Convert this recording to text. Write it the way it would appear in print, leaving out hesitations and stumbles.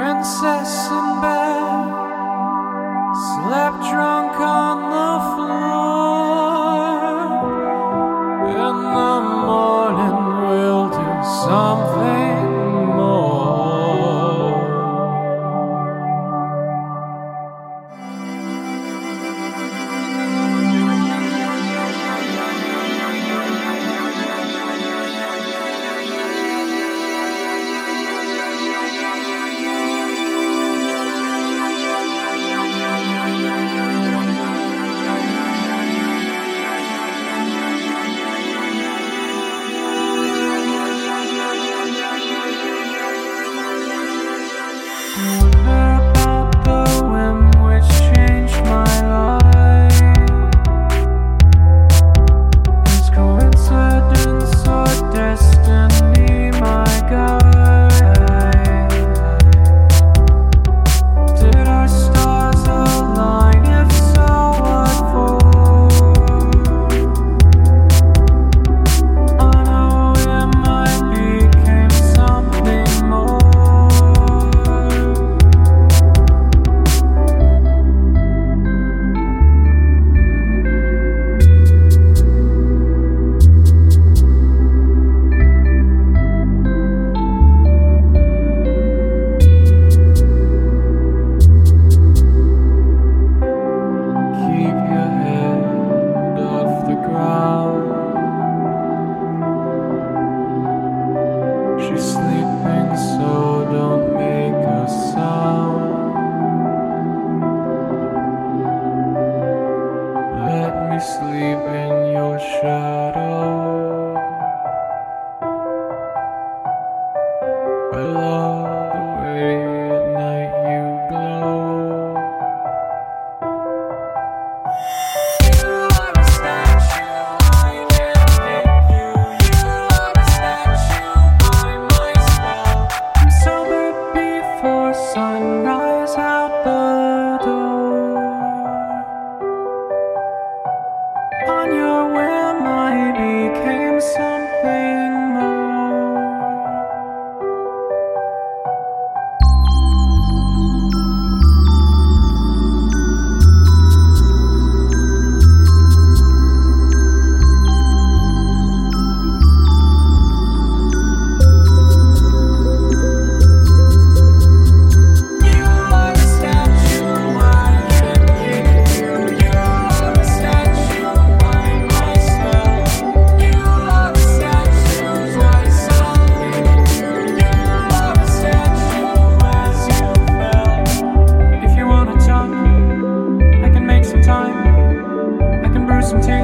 Princess in bed, slept drunk on the floor. In the morning we'll do something more. About the whim which changed my life. Is coincidence or destiny my guide? Did our stars align? If so, what for? On a whim I became something more. Keep your head off the ground. She's sleeping, so don't make a sound. Let me sleep in your shadow. I love the way at night you glow. You are a statue, I can't hit you. You are a statue by my spell. I'm sober before sunrise out the door. On your whim I became something more. You are a statue, I can't hit you. You are a statue by my spell. You are a statue, twice I'll hit you. You are a statue as you fell. If you wanna talk, I can make some time. I can brew some tea.